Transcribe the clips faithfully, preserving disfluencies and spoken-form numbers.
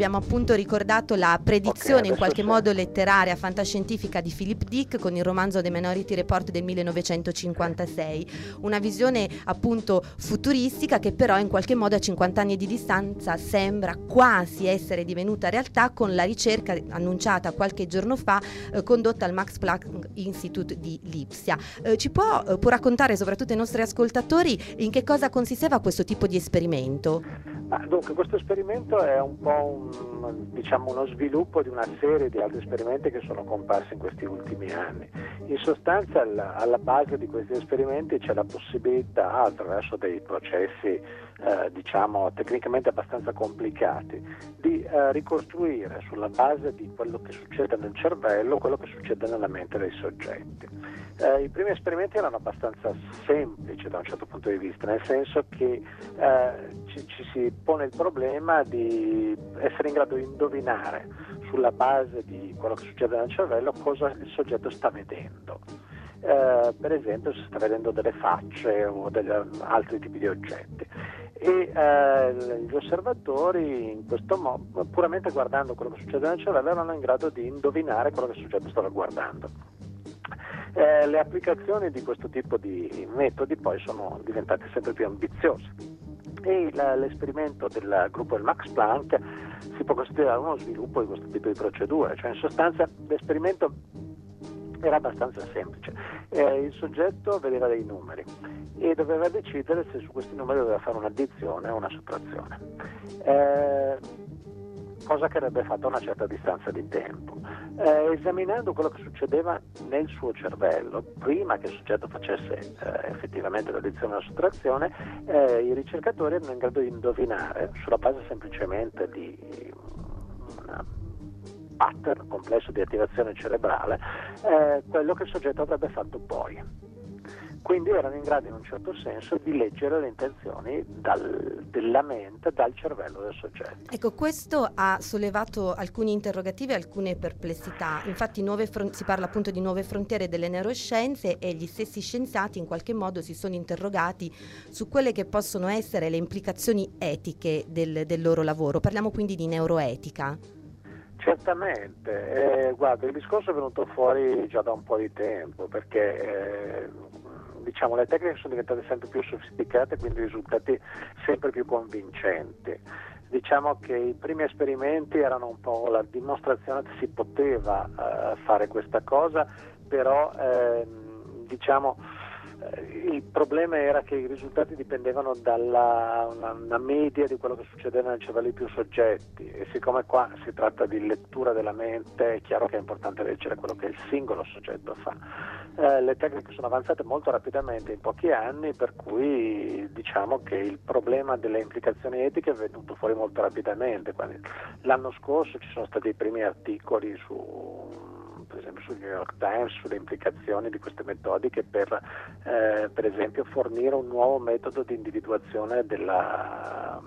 abbiamo appunto ricordato la predizione okay, in qualche sì. modo letteraria fantascientifica di Philip Dick con il romanzo The Minority Report del millenovecentocinquantasei, una visione appunto futuristica che però in qualche modo a cinquanta anni di distanza sembra quasi essere divenuta realtà con la ricerca annunciata qualche giorno fa eh, condotta al Max Planck Institute di Lipsia. Eh, ci può, eh, può raccontare soprattutto ai nostri ascoltatori in che cosa consisteva questo tipo di esperimento? Ma dunque, questo esperimento è un po' un, diciamo, uno sviluppo di una serie di altri esperimenti che sono comparsi in questi ultimi anni. In sostanza alla, alla base di questi esperimenti c'è la possibilità, attraverso dei processi eh, diciamo tecnicamente abbastanza complicati, di eh, ricostruire sulla base di quello che succede nel cervello quello che succede nella mente dei soggetti. Eh, I primi esperimenti erano abbastanza semplici da un certo punto di vista, nel senso che eh, ci, ci si pone il problema di essere in grado di indovinare sulla base di quello che succede nel cervello cosa il soggetto sta vedendo. Eh, per esempio se sta vedendo delle facce o degli altri tipi di oggetti. E eh, gli osservatori in questo modo, puramente guardando quello che succede nel cervello, erano in grado di indovinare quello che il soggetto stava guardando. Eh, le applicazioni di questo tipo di metodi poi sono diventate sempre più ambiziose e la, l'esperimento del gruppo del Max Planck si può considerare uno sviluppo di questo tipo di procedure, cioè in sostanza l'esperimento era abbastanza semplice. Eh, il soggetto vedeva dei numeri e doveva decidere se su questi numeri doveva fare un'addizione o una sottrazione. Eh, cosa che avrebbe fatto a una certa distanza di tempo. Eh, esaminando quello che succedeva nel suo cervello, prima che il soggetto facesse eh, effettivamente l'addizione o la sottrazione, eh, i ricercatori erano in grado di indovinare, sulla base semplicemente di una pattern complesso di attivazione cerebrale, eh, quello che il soggetto avrebbe fatto poi. Quindi erano in grado in un certo senso di leggere le intenzioni dal, della mente, dal cervello del soggetto. Ecco, questo ha sollevato alcuni interrogativi e alcune perplessità. Infatti nuove fron- si parla appunto di nuove frontiere delle neuroscienze e gli stessi scienziati in qualche modo si sono interrogati su quelle che possono essere le implicazioni etiche del, del loro lavoro. Parliamo quindi di neuroetica. Certamente, eh, guarda, il discorso è venuto fuori già da un po' di tempo perché eh, diciamo le tecniche sono diventate sempre più sofisticate, quindi risultati sempre più convincenti. Diciamo che i primi esperimenti erano un po' la dimostrazione che si poteva eh, fare questa cosa, però eh, diciamo il problema era che i risultati dipendevano dalla una, una media di quello che succedeva nel cervello di più soggetti e siccome qua si tratta di lettura della mente è chiaro che è importante leggere quello che il singolo soggetto fa. Eh, le tecniche sono avanzate molto rapidamente in pochi anni, per cui diciamo che il problema delle implicazioni etiche è venuto fuori molto rapidamente. L'anno scorso ci sono stati i primi articoli su per esempio sul New York Times sulle implicazioni di queste metodiche per eh, per esempio fornire un nuovo metodo di individuazione della,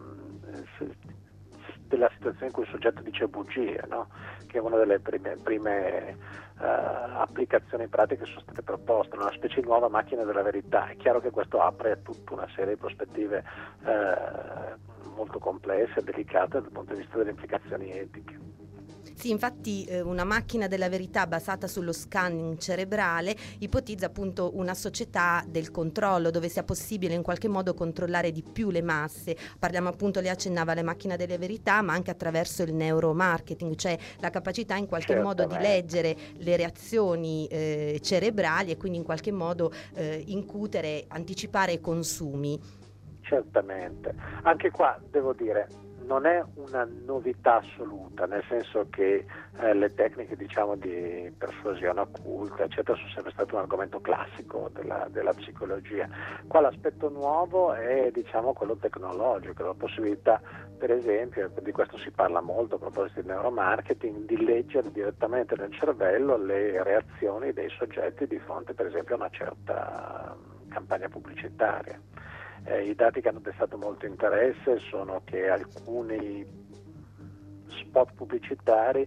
della situazione in cui il soggetto dice bugie, no? Che è una delle prime, prime eh, applicazioni pratiche che sono state proposte, una specie di nuova macchina della verità. È chiaro che questo apre a tutta una serie di prospettive eh, molto complesse e delicate dal punto di vista delle implicazioni etiche. Sì, infatti eh, una macchina della verità basata sullo scanning cerebrale ipotizza appunto una società del controllo dove sia possibile in qualche modo controllare di più le masse. Parliamo appunto, lei accennava alle macchine delle verità, ma anche attraverso il neuromarketing, cioè la capacità in qualche modo di leggere le reazioni eh, cerebrali e quindi in qualche modo eh, incutere, anticipare i consumi. Certamente, anche qua devo dire non è una novità assoluta, nel senso che eh, le tecniche diciamo di persuasione occulta eccetera sono sempre stato un argomento classico della, della psicologia. Qua l'aspetto nuovo è diciamo quello tecnologico, la possibilità per esempio, di questo si parla molto a proposito di neuromarketing, di leggere direttamente nel cervello le reazioni dei soggetti di fronte per esempio a una certa campagna pubblicitaria. Eh, I dati che hanno destato molto interesse sono che alcuni spot pubblicitari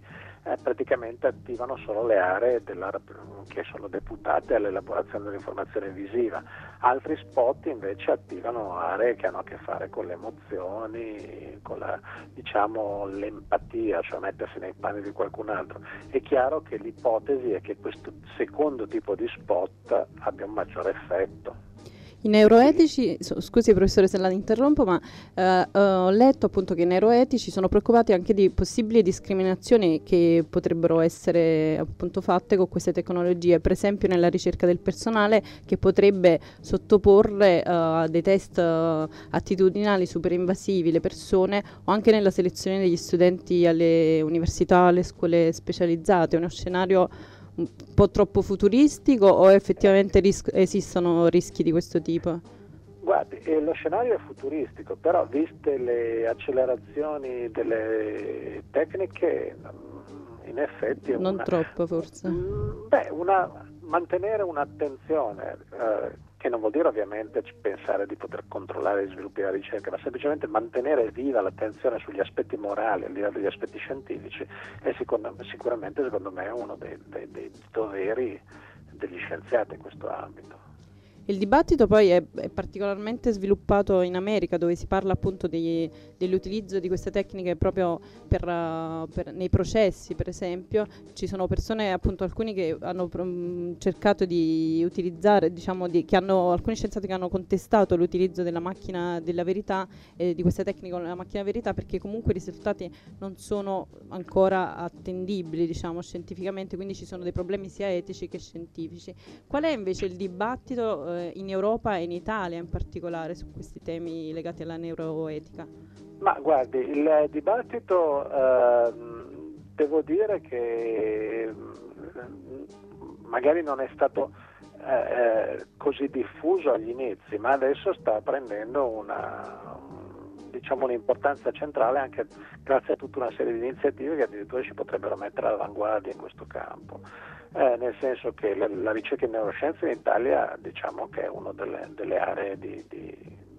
eh, praticamente attivano solo le aree della, che sono deputate all'elaborazione dell'informazione visiva. Altri spot invece attivano aree che hanno a che fare con le emozioni, con la, diciamo, l'empatia, cioè mettersi nei panni di qualcun altro. È chiaro che l'ipotesi è che questo secondo tipo di spot abbia un maggiore effetto. I neuroetici, scusi professore se la interrompo, ma eh, ho letto appunto che i neuroetici sono preoccupati anche di possibili discriminazioni che potrebbero essere appunto fatte con queste tecnologie, per esempio nella ricerca del personale che potrebbe sottoporre a uh, dei test uh, attitudinali super invasivi le persone, o anche nella selezione degli studenti alle università, alle scuole specializzate. È uno scenario un po' troppo futuristico o effettivamente ris- esistono rischi di questo tipo? Guardi, eh, lo scenario è futuristico, però viste le accelerazioni delle tecniche, in effetti... Non una, troppo forse? Mh, beh, una, mantenere un'attenzione, eh, che non vuol dire ovviamente pensare di poter controllare gli sviluppi della ricerca, ma semplicemente mantenere viva l'attenzione sugli aspetti morali al di là degli aspetti scientifici è sicur- sicuramente secondo me uno dei, dei, dei doveri degli scienziati in questo ambito. Il dibattito poi è, è particolarmente sviluppato in America, dove si parla appunto dei, dell'utilizzo di queste tecniche proprio per, uh, per, nei processi, per esempio. Ci sono persone, appunto alcuni che hanno um, cercato di utilizzare, diciamo, di, che hanno, alcuni scienziati che hanno contestato l'utilizzo della macchina della verità, eh, di queste tecniche con la macchina verità, perché comunque i risultati non sono ancora attendibili, diciamo, scientificamente, quindi ci sono dei problemi sia etici che scientifici. Qual è invece il dibattito eh, in Europa e in Italia in particolare su questi temi legati alla neuroetica? Ma guardi, il dibattito eh, devo dire che magari non è stato eh, così diffuso agli inizi, ma adesso sta prendendo una, diciamo, un'importanza centrale anche grazie a tutta una serie di iniziative che addirittura ci potrebbero mettere all'avanguardia in questo campo. Eh, nel senso che la, la ricerca in neuroscienze in Italia, diciamo che è una delle, delle aree di, di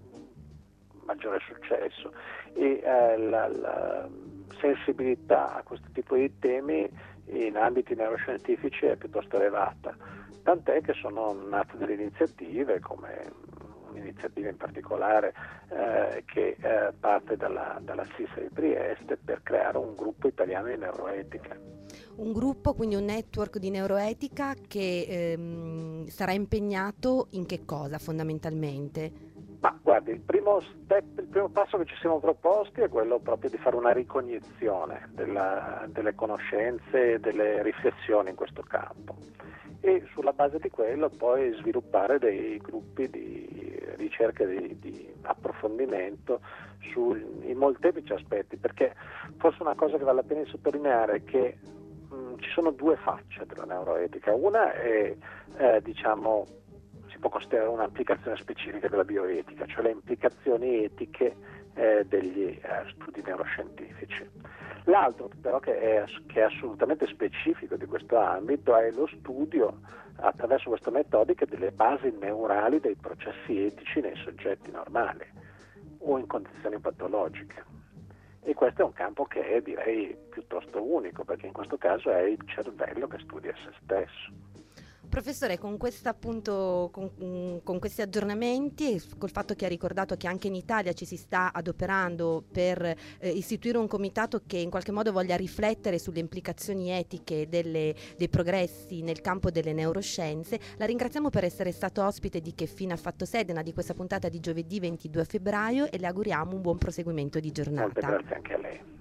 maggiore successo e eh, la, la sensibilità a questo tipo di temi in ambiti neuroscientifici è piuttosto elevata, tant'è che sono nate delle iniziative, come un'iniziativa in particolare eh, che eh, parte dalla, dalla S I S di Trieste per creare un gruppo italiano di neuroetica. Un gruppo, quindi un network di neuroetica che ehm, sarà impegnato in che cosa fondamentalmente? Ma guardi, il primo step, il primo passo che ci siamo proposti è quello proprio di fare una ricognizione della, delle conoscenze e delle riflessioni in questo campo e sulla base di quello poi sviluppare dei gruppi di ricerca e di, di approfondimento su, in molteplici aspetti, perché forse una cosa che vale la pena di sottolineare è che mh, ci sono due facce della neuroetica. Una è eh, diciamo si può considerare un'applicazione specifica della bioetica, cioè le implicazioni etiche eh, degli eh, studi neuroscientifici. L'altro però che è, che è assolutamente specifico di questo ambito è lo studio attraverso questa metodica delle basi neurali dei processi etici nei soggetti normali o in condizioni patologiche. E questo è un campo che è, direi, piuttosto unico, perché in questo caso è il cervello che studia se stesso. Professore, con, questa, appunto, con, con questi aggiornamenti e col fatto che ha ricordato che anche in Italia ci si sta adoperando per eh, istituire un comitato che in qualche modo voglia riflettere sulle implicazioni etiche delle, dei progressi nel campo delle neuroscienze, la ringraziamo per essere stato ospite di Che Fine ha fatto Sedena di questa puntata di giovedì ventidue febbraio e le auguriamo un buon proseguimento di giornata. Molte grazie anche a lei.